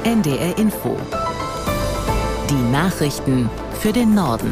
NDR Info. Die Nachrichten für den Norden.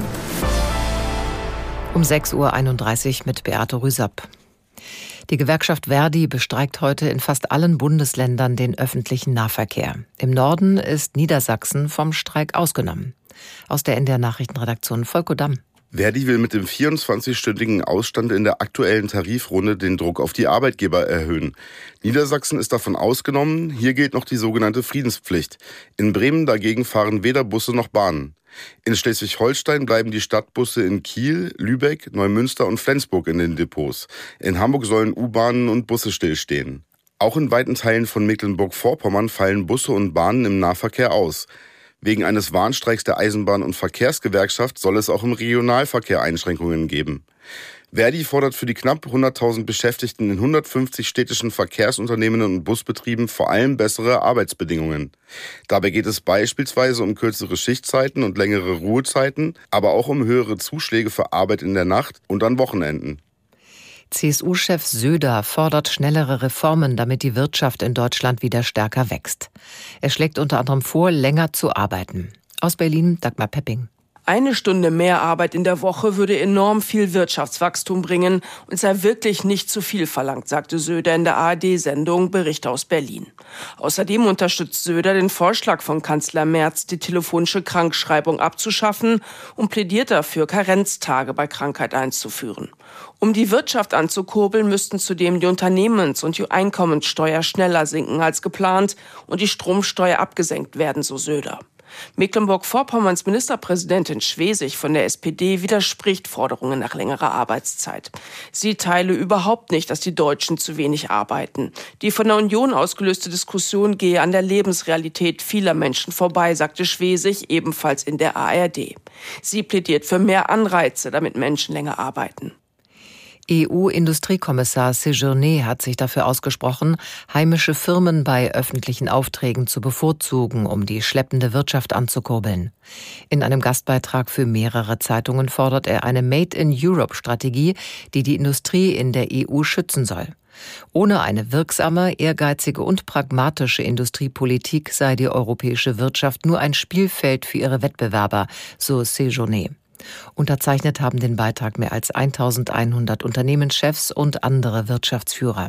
Um 6.31 Uhr mit Beate Rüsapp. Die Gewerkschaft Ver.di bestreikt heute in fast allen Bundesländern den öffentlichen Nahverkehr. Im Norden ist Niedersachsen vom Streik ausgenommen. Aus der NDR Nachrichtenredaktion Volko Damm. Ver.di will mit dem 24-stündigen Ausstand in der aktuellen Tarifrunde den Druck auf die Arbeitgeber erhöhen. Niedersachsen ist davon ausgenommen, hier gilt noch die sogenannte Friedenspflicht. In Bremen dagegen fahren weder Busse noch Bahnen. In Schleswig-Holstein bleiben die Stadtbusse in Kiel, Lübeck, Neumünster und Flensburg in den Depots. In Hamburg sollen U-Bahnen und Busse stillstehen. Auch in weiten Teilen von Mecklenburg-Vorpommern fallen Busse und Bahnen im Nahverkehr aus. Wegen eines Warnstreiks der Eisenbahn- und Verkehrsgewerkschaft soll es auch im Regionalverkehr Einschränkungen geben. Ver.di fordert für die knapp 100.000 Beschäftigten in 150 städtischen Verkehrsunternehmen und Busbetrieben vor allem bessere Arbeitsbedingungen. Dabei geht es beispielsweise um kürzere Schichtzeiten und längere Ruhezeiten, aber auch um höhere Zuschläge für Arbeit in der Nacht und an Wochenenden. CSU-Chef Söder fordert schnellere Reformen, damit die Wirtschaft in Deutschland wieder stärker wächst. Er schlägt unter anderem vor, länger zu arbeiten. Aus Berlin, Dagmar Pepping. 1 Stunde mehr Arbeit in der Woche würde enorm viel Wirtschaftswachstum bringen und sei wirklich nicht zu viel verlangt, sagte Söder in der ARD-Sendung Bericht aus Berlin. Außerdem unterstützt Söder den Vorschlag von Kanzler Merz, die telefonische Krankschreibung abzuschaffen und plädiert dafür, Karenztage bei Krankheit einzuführen. Um die Wirtschaft anzukurbeln, müssten zudem die Unternehmens- und die Einkommenssteuer schneller sinken als geplant und die Stromsteuer abgesenkt werden, so Söder. Mecklenburg-Vorpommerns Ministerpräsidentin Schwesig von der SPD widerspricht Forderungen nach längerer Arbeitszeit. Sie teile überhaupt nicht, dass die Deutschen zu wenig arbeiten. Die von der Union ausgelöste Diskussion gehe an der Lebensrealität vieler Menschen vorbei, sagte Schwesig ebenfalls in der ARD. Sie plädiert für mehr Anreize, damit Menschen länger arbeiten. EU-Industriekommissar Séjourné hat sich dafür ausgesprochen, heimische Firmen bei öffentlichen Aufträgen zu bevorzugen, um die schleppende Wirtschaft anzukurbeln. In einem Gastbeitrag für mehrere Zeitungen fordert er eine Made-in-Europe-Strategie, die die Industrie in der EU schützen soll. Ohne eine wirksame, ehrgeizige und pragmatische Industriepolitik sei die europäische Wirtschaft nur ein Spielfeld für ihre Wettbewerber, so Séjourné. Unterzeichnet haben den Beitrag mehr als 1100 Unternehmenschefs und andere Wirtschaftsführer.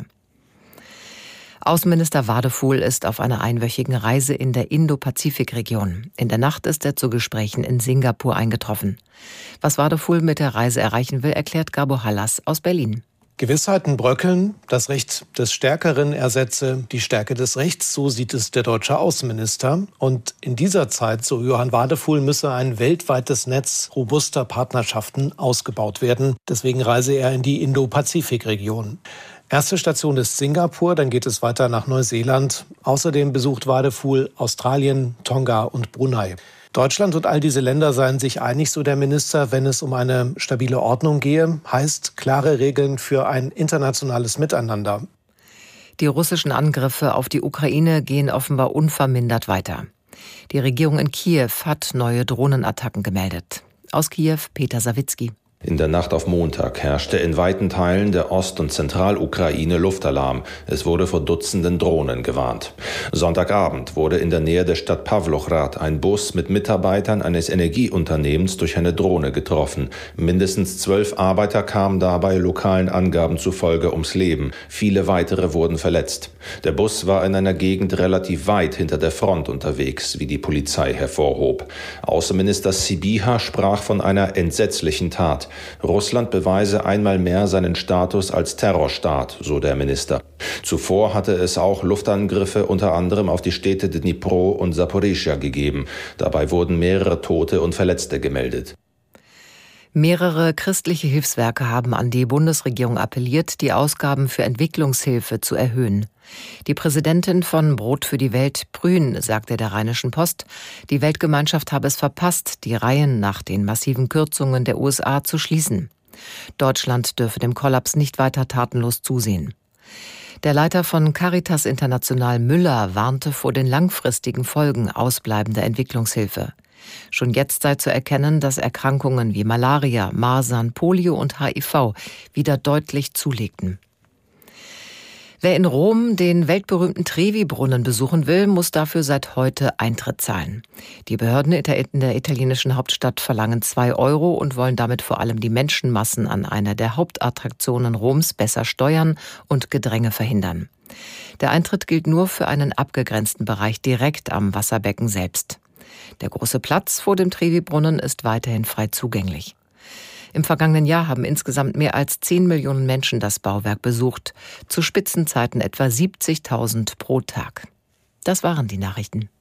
Außenminister Wadefuhl ist auf einer einwöchigen Reise in der Indo-Pazifik-Region. In der Nacht ist er zu Gesprächen in Singapur eingetroffen. Was Wadefuhl mit der Reise erreichen will, erklärt Gabo Hallas aus Berlin. Gewissheiten bröckeln, das Recht des Stärkeren ersetze die Stärke des Rechts, so sieht es der deutsche Außenminister. Und in dieser Zeit, so Johann Wadefuhl, müsse ein weltweites Netz robuster Partnerschaften ausgebaut werden. Deswegen reise er in die Indo-Pazifik-Region. Erste Station ist Singapur, dann geht es weiter nach Neuseeland. Außerdem besucht Wadefuhl Australien, Tonga und Brunei. Deutschland und all diese Länder seien sich einig, so der Minister, wenn es um eine stabile Ordnung gehe, heißt klare Regeln für ein internationales Miteinander. Die russischen Angriffe auf die Ukraine gehen offenbar unvermindert weiter. Die Regierung in Kiew hat neue Drohnenattacken gemeldet. Aus Kiew, Peter Sawicki. In der Nacht auf Montag herrschte in weiten Teilen der Ost- und Zentralukraine Luftalarm. Es wurde vor Dutzenden Drohnen gewarnt. Sonntagabend wurde in der Nähe der Stadt Pawlochrad ein Bus mit Mitarbeitern eines Energieunternehmens durch eine Drohne getroffen. Mindestens 12 Arbeiter kamen dabei lokalen Angaben zufolge ums Leben. Viele weitere wurden verletzt. Der Bus war in einer Gegend relativ weit hinter der Front unterwegs, wie die Polizei hervorhob. Außenminister Sybiha sprach von einer entsetzlichen Tat. Russland beweise einmal mehr seinen Status als Terrorstaat, so der Minister. Zuvor hatte es auch Luftangriffe unter anderem auf die Städte Dnipro und Saporischschja gegeben. Dabei wurden mehrere Tote und Verletzte gemeldet. Mehrere christliche Hilfswerke haben an die Bundesregierung appelliert, die Ausgaben für Entwicklungshilfe zu erhöhen. Die Präsidentin von Brot für die Welt, Brün, sagte der Rheinischen Post, die Weltgemeinschaft habe es verpasst, die Reihen nach den massiven Kürzungen der USA zu schließen. Deutschland dürfe dem Kollaps nicht weiter tatenlos zusehen. Der Leiter von Caritas International Müller warnte vor den langfristigen Folgen ausbleibender Entwicklungshilfe. Schon jetzt sei zu erkennen, dass Erkrankungen wie Malaria, Masern, Polio und HIV wieder deutlich zulegten. Wer in Rom den weltberühmten Trevi-Brunnen besuchen will, muss dafür seit heute Eintritt zahlen. Die Behörden in der italienischen Hauptstadt verlangen 2 € und wollen damit vor allem die Menschenmassen an einer der Hauptattraktionen Roms besser steuern und Gedränge verhindern. Der Eintritt gilt nur für einen abgegrenzten Bereich direkt am Wasserbecken selbst. Der große Platz vor dem Trevi-Brunnen ist weiterhin frei zugänglich. Im vergangenen Jahr haben insgesamt mehr als 10 Millionen Menschen das Bauwerk besucht. Zu Spitzenzeiten etwa 70.000 pro Tag. Das waren die Nachrichten.